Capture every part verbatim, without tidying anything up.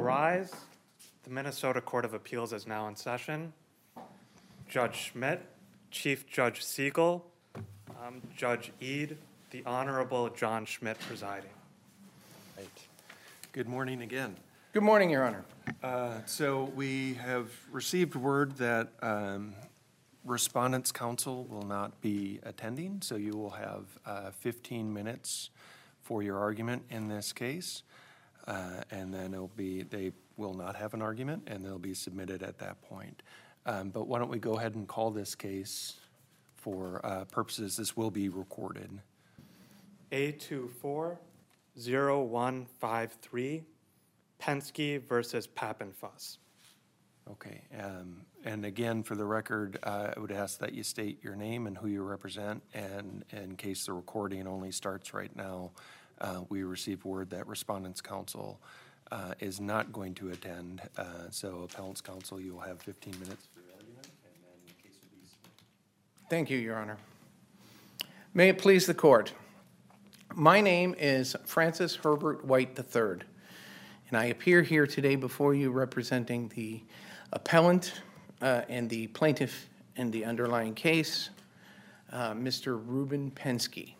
rise. The Minnesota Court of Appeals is now in session. Judge Schmidt, Chief Judge Siegel, um, Judge Eade, the Honorable John Schmidt presiding. Right. Good morning again. Good morning, Your Honor. Uh, so we have received word that um, Respondents' Counsel will not be attending, so you will have uh, fifteen minutes for your argument in this case. Uh, and then it'll be, they will not have an argument, and they'll be submitted at that point. Um, but why don't we go ahead and call this case for uh, purposes, this will be recorded. A two four zero one five three, Penske versus Pappenfuss. Okay, um, and again, for the record, uh, I would ask that you state your name and who you represent, and in case the recording only starts right now, uh, we received word that Respondents' Counsel uh, is not going to attend, uh, so Appellant's Counsel, you will have fifteen minutes for your argument, and then the case will be submitted. Thank you, Your Honor. May it please the Court. My name is Francis Herbert White the third, and I appear here today before you representing the appellant uh, and the plaintiff in the underlying case, uh, Mister Ruben Penske.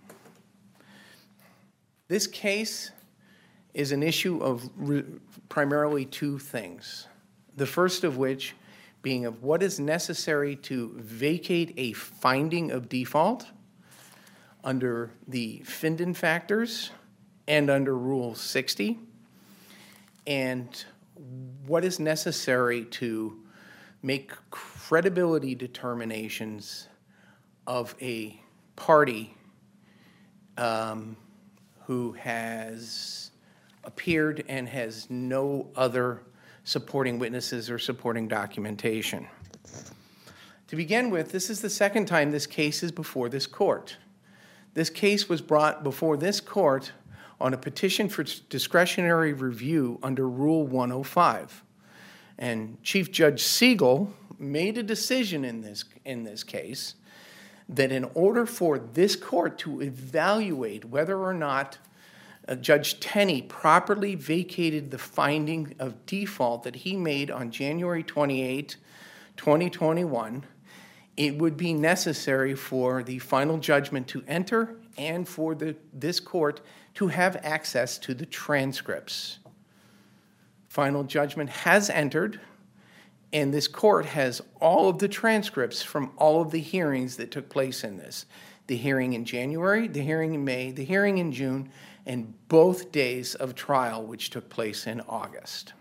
This case is an issue of re- primarily two things. The first of which being of what is necessary to vacate a finding of default under the Finden factors and under Rule sixty, and what is necessary to make credibility determinations of a party um, who has appeared and has no other supporting witnesses or supporting documentation. To begin with, this is the second time this case is before this court. This case was brought before this court on a petition for discretionary review under Rule one oh five. And Chief Judge Siegel made a decision in this, in this case that in order for this court to evaluate whether or not uh, Judge Tenney properly vacated the finding of default that he made on January twenty-eighth, twenty twenty-one, it would be necessary for the final judgment to enter and for the, this court to have access to the transcripts. Final judgment has entered, and this court has all of the transcripts from all of the hearings that took place in this. The hearing in January, the hearing in May, the hearing in June, and both days of trial, which took place in August.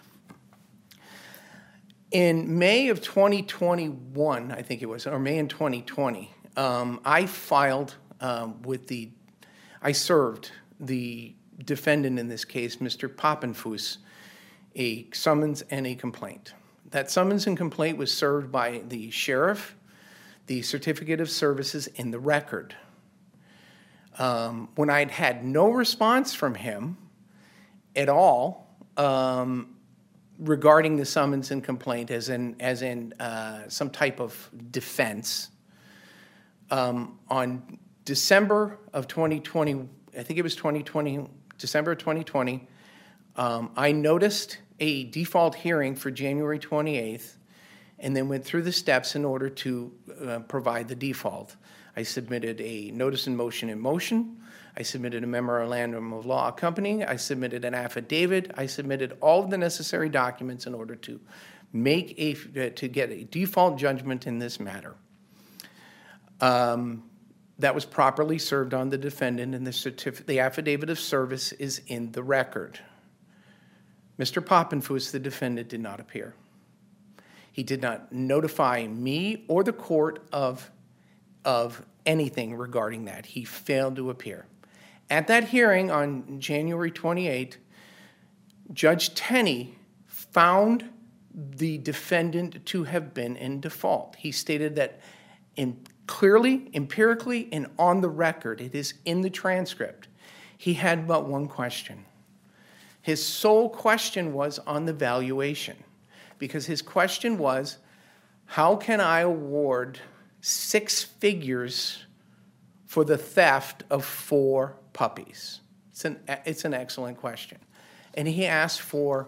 In May of twenty twenty-one, I think it was, or May in twenty twenty, um, I filed um, with the, I served the defendant in this case, Mister Pappenfuss, a summons and a complaint. That summons and complaint was served by the sheriff, the certificate of services in the record. Um, when I'd had no response from him at all um, regarding the summons and complaint as in, as in uh, some type of defense, um, on December of twenty twenty, I think it was twenty twenty, December of twenty twenty, um, I noticed a default hearing for January twenty-eighth and then went through the steps in order to uh, provide the default. I submitted a notice in motion in motion. I submitted a memorandum of law accompanying. I submitted an affidavit. I submitted all of the necessary documents in order to make a, uh, to get a default judgment in this matter. Um, that was properly served on the defendant, and the certificate, the affidavit of service is in the record. Mister Pappenfuss, the defendant, did not appear. He did not notify me or the court of, of anything regarding that. He failed to appear. At that hearing on January twenty-eighth, Judge Tenney found the defendant to have been in default. He stated that in clearly, empirically, and on the record, it is in the transcript, he had but one question. His sole question was on the valuation, because his question was, how can I award six figures for the theft of four puppies? It's an, it's an excellent question. And he asked for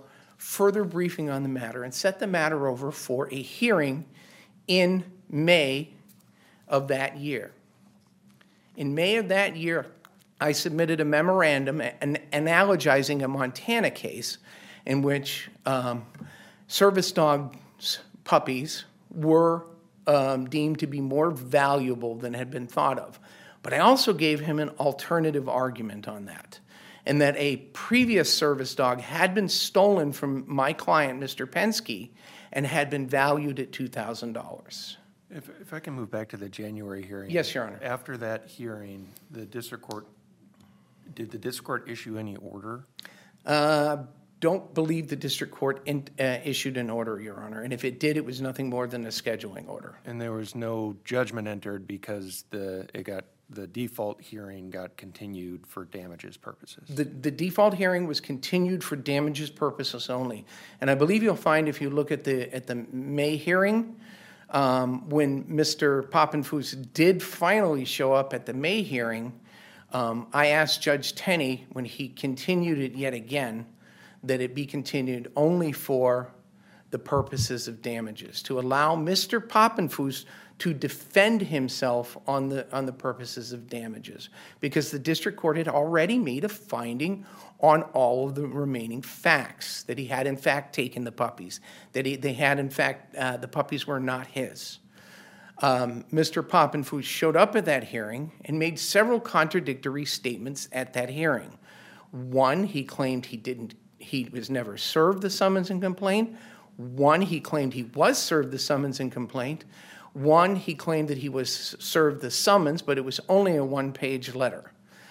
further briefing on the matter and set the matter over for a hearing in May of that year. In May of that year, I submitted a memorandum an, analogizing a Montana case in which um, service dogs, puppies, were um, deemed to be more valuable than had been thought of. But I also gave him an alternative argument on that, and that a previous service dog had been stolen from my client, Mister Penske, and had been valued at two thousand dollars. If, if I can move back to the January hearing. Yes, Your Honor. After that hearing, the district court, did the district court issue any order? Uh, don't believe the district court in, uh, issued an order, Your Honor. And if it did, it was nothing more than a scheduling order. And there was no judgment entered because the, it got, the default hearing got continued for damages purposes? The, the default hearing was continued for damages purposes only. And I believe you'll find if you look at the, at the May hearing, um, when Mister Poppenfuss did finally show up at the May hearing, um, I asked Judge Tenney, when he continued it yet again, that it be continued only for the purposes of damages, to allow Mister Poppenfuss to defend himself on the, on the purposes of damages, because the district court had already made a finding on all of the remaining facts, that he had in fact taken the puppies, that he, they had in fact, uh, the puppies were not his. Um, Mister Poppenfuss showed up at that hearing and made several contradictory statements at that hearing. One, he claimed he didn't, he was never served the summons and complaint. One, he claimed he was served the summons and complaint. One, he claimed that he was served the summons, but it was only a one-page letter.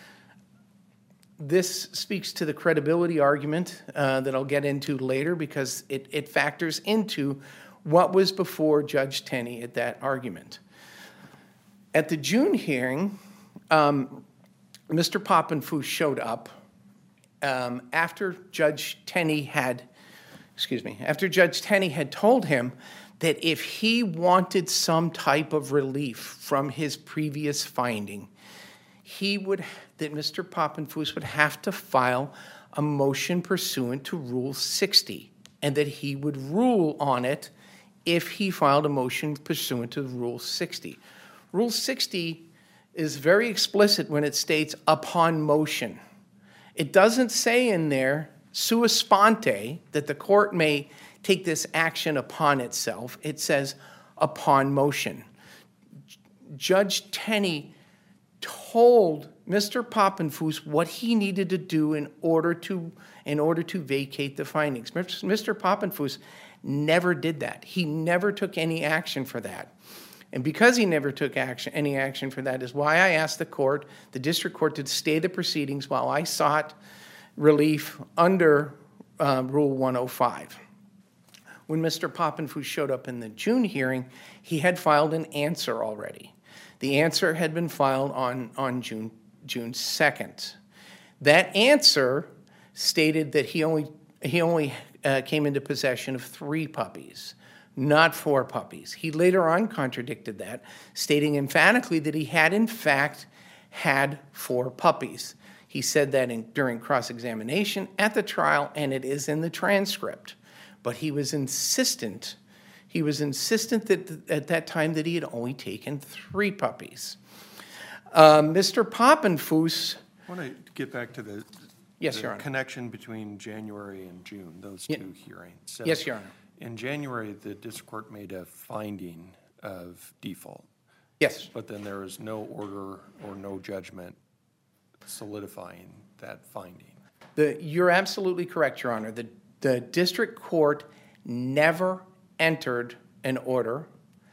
This speaks to the credibility argument uh, that I'll get into later, because it, it factors into what was before Judge Tenney at that argument. At the June hearing, um, Mister Poppenfuss showed up um, after Judge Tenney had, excuse me, after Judge Tenney had told him that if he wanted some type of relief from his previous finding, he would, that Mister Poppenfuss would have to file a motion pursuant to Rule sixty, and that he would rule on it if he filed a motion pursuant to Rule sixty. Rule sixty is very explicit when it states upon motion. It doesn't say in there sua sponte, that the court may take this action upon itself. It says upon motion. Judge Tenney told Mister Poppenfuss what he needed to do in order to, in order to vacate the findings. Mister Poppenfuss never did that. He never took any action for that. And because he never took action, any action for that is why I asked the court, the district court, to stay the proceedings while I sought relief under uh, Rule one oh five. When Mister Poppenfuss showed up in the June hearing, he had filed an answer already. The answer had been filed on, on June, June second. That answer stated that he only, he only uh, came into possession of three puppies, not four puppies. He later on contradicted that, stating emphatically that he had in fact had four puppies. He said that in, during cross-examination at the trial, and it is in the transcript. But he was insistent, he was insistent that at that time that he had only taken three puppies. Uh, Mister Poppenfuss. I want to get back to the, yes, the Your Honor. connection between January and June, those Yeah. two hearings. So Yes, Your Honor. in January, the district court made a finding of default, Yes. but then there was no order or no judgment solidifying that finding. The, you're absolutely correct, Your Honor. The, the district court never entered an order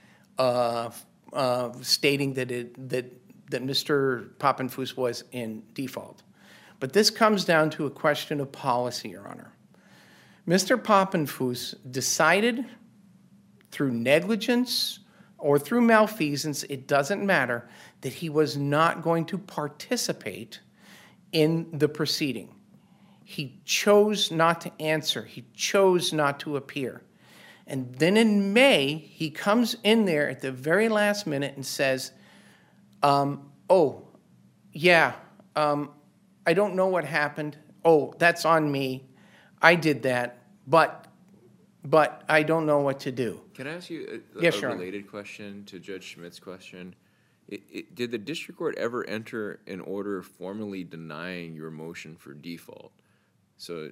uh, uh, stating that, it, that, that Mister Poppenfuss was in default. But this comes down to a question of policy, Your Honor. Mister Poppenfuss decided through negligence or through malfeasance, it doesn't matter, that he was not going to participate in the proceeding. He chose not to answer. He chose not to appear. And then in May, he comes in there at the very last minute and says, um, oh, yeah, um, I don't know what happened. Oh, that's on me. I did that. but, but I don't know what to do. Can I ask you a, Yes, a Your Honor. related question to Judge Schmidt's question? It, it, did the district court ever enter an order formally denying your motion for default? So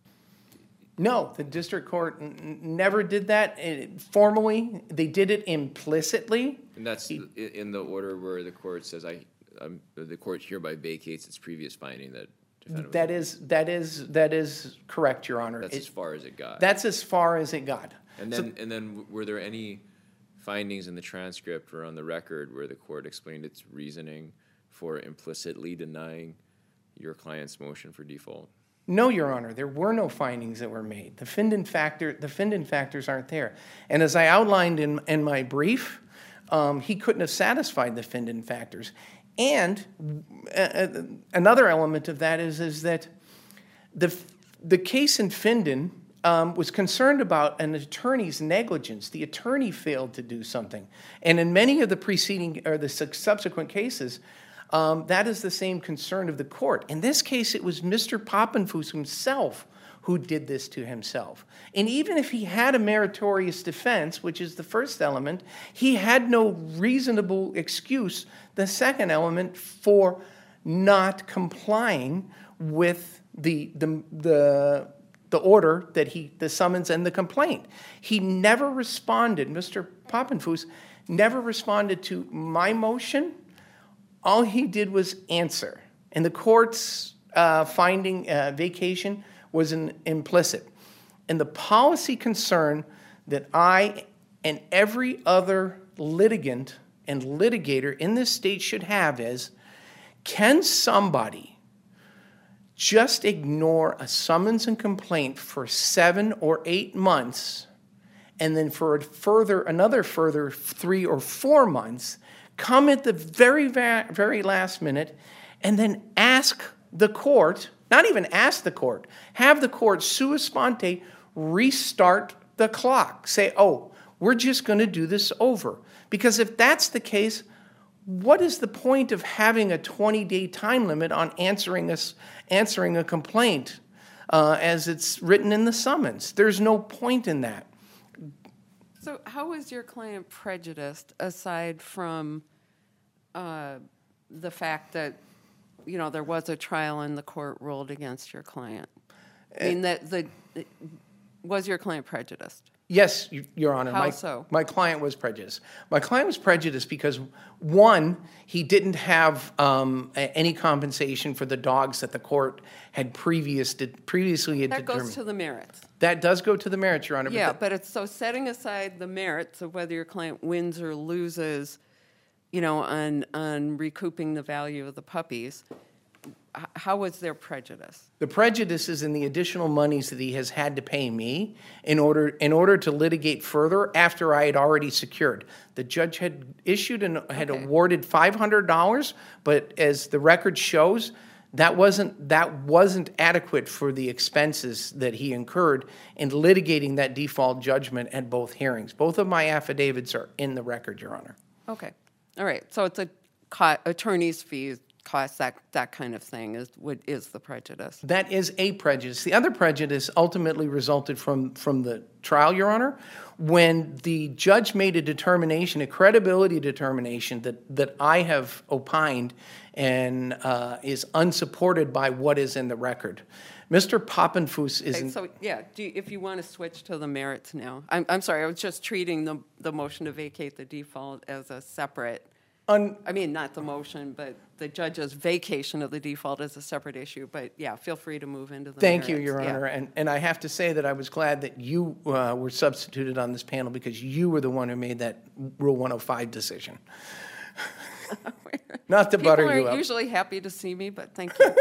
No, the district court n- n- never did that eh, formally. They did it implicitly. and that's i- in the order where the court says, I, um, the court hereby vacates its previous finding that defendant was- That is, that is, that is correct, Your Honor. That's It- as far as it got. That's as far as it got. And So- then, and then were there any findings in the transcript or on the record where the court explained its reasoning for implicitly denying your client's motion for default? No, Your Honor, there were no findings that were made. The Finden factor, the Finden factors aren't there. And as I outlined in, in my brief, um, he couldn't have satisfied the Finden factors. And uh, uh, another element of that is, is that the, the case in Finden um, was concerned about an attorney's negligence. The attorney failed to do something. And in many of the preceding or the sub- subsequent cases, um, that is the same concern of the court. In this case, it was Mister Poppenfuss himself who did this to himself. And even if he had a meritorious defense, which is the first element, he had no reasonable excuse, the second element, for not complying with the, the, the, the order that he, the summons and the complaint. He never responded, Mister Poppenfuss never responded to my motion. All he did was answer. And the court's uh, finding uh, vacation was an implicit. And the policy concern that I and every other litigant and litigator in this state should have is, can somebody just ignore a summons and complaint for seven or eight months and then for a further, another further three or four months, come at the very, va- very last minute and then ask the court, not even ask the court, have the court sua sponte restart the clock. Say, oh, we're just going to do this over. Because if that's the case, what is the point of having a twenty-day time limit on answering a, answering a complaint uh, as it's written in the summons? There's no point in that. So how was your client prejudiced aside from uh, the fact that, you know, there was a trial and the court ruled against your client? I mean, that the, was your client prejudiced? Yes, y- Your Honor. How my, so? My client was prejudiced. My client was prejudiced because, one, he didn't have um, a- any compensation for the dogs that the court had previous did, previously had That determined. goes to the merits. That does go to the merits, Your Honor. Yeah, the- but it's, so setting aside the merits of whether your client wins or loses, you know, on, on recouping the value of the puppies, h- how was there prejudice? The prejudice is in the additional monies that he has had to pay me in order in order to litigate further after I had already secured. The judge had issued and had Okay. awarded five hundred dollars, but as the record shows, that wasn't that wasn't adequate for the expenses that he incurred in litigating that default judgment at both hearings. Both of my affidavits are in the record, Your Honor. Okay, all right, so it's a co- attorney's fees, costs, that, that kind of thing is, what is the prejudice? That is a prejudice. The other prejudice ultimately resulted from, from the trial, Your Honor, when the judge made a determination, a credibility determination that, that I have opined and uh, is unsupported by what is in the record. Mister Poppenfuss is... Okay, so, yeah, do you, if you want to switch to the merits now. I'm, I'm sorry, I was just treating the, the motion to vacate the default as a separate, un- I mean, not the motion, but the judge's vacation of the default is a separate issue. But, yeah, feel free to move into the Thank you, merits. Your Yeah. Honor. And, and I have to say that I was glad that you uh, were substituted on this panel because you were the one who made that Rule one oh five decision. Not to butter People you are up. usually happy to see me, but thank you.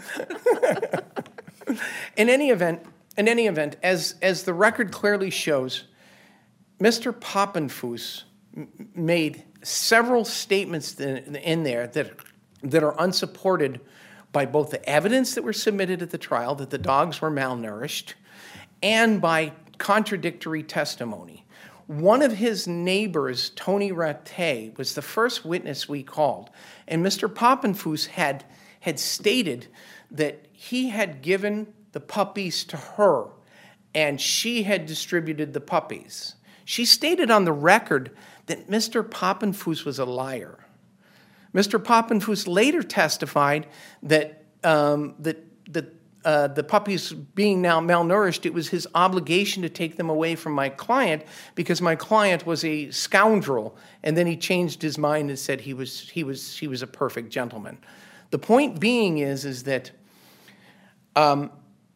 In any event, in any event, as, as the record clearly shows, Mister Poppenfuss m- made several statements in, in there that, that are unsupported by both the evidence that were submitted at the trial, that the dogs were malnourished, and by contradictory testimony. One of his neighbors, Tony Rattay, was the first witness we called, and Mister Poppenfuss had, had stated that he had given the puppies to her and she had distributed the puppies. She stated on the record that Mister Poppenfuss was a liar. Mister Poppenfuss later testified that um, that that uh, the puppies being now malnourished, it was his obligation to take them away from my client because my client was a scoundrel. And then he changed his mind and said he was he was he was a perfect gentleman. The point being is is that um,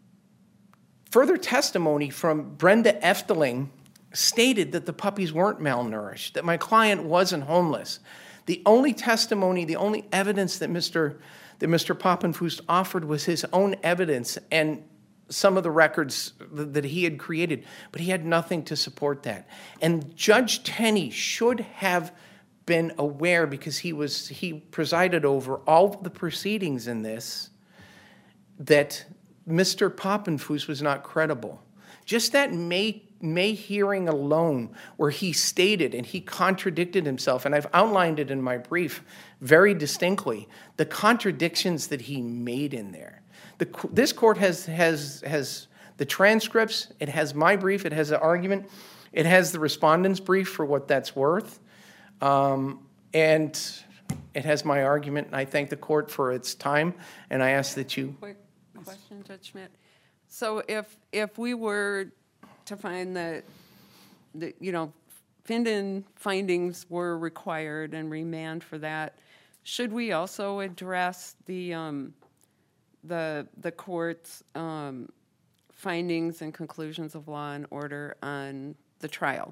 further testimony from Brenda Efteling stated that the puppies weren't malnourished, that my client wasn't homeless. The only testimony, the only evidence that Mister that Mister Poppenfuss offered was his own evidence and some of the records that he had created, but he had nothing to support that. And Judge Tenney should have been aware, because he was he presided over all of the proceedings in this, that Mister Poppenfuss was not credible. Just that May May hearing alone, where he stated and he contradicted himself, and I've outlined it in my brief very distinctly, the contradictions that he made in there. The, this court has, has, has the transcripts, it has my brief, it has the argument, it has the respondent's brief for what that's worth, um, and it has my argument, and I thank the court for its time, and I ask that you... Quick question, Judge Schmidt. So if, if we were to find that, that, you know, Finden findings were required and remand for that, should we also address the um, the the court's um, findings and conclusions of law and order on the trial,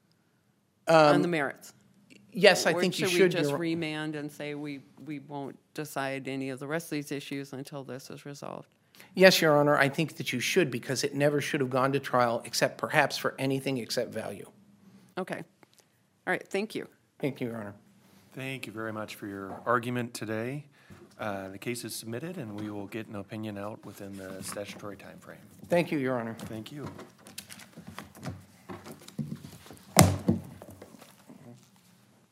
on the merits? Yes, I Or think you should we should. just Your- remand and say we, we won't decide any of the rest of these issues until this is resolved? Yes, Your Honor, I think that you should, because it never should have gone to trial, except perhaps for anything except value. Okay. All right, thank you. Thank you, Your Honor. Thank you very much for your argument today. Uh, The case is submitted, and we will get an opinion out within the statutory timeframe. Thank you, Your Honor. Thank you.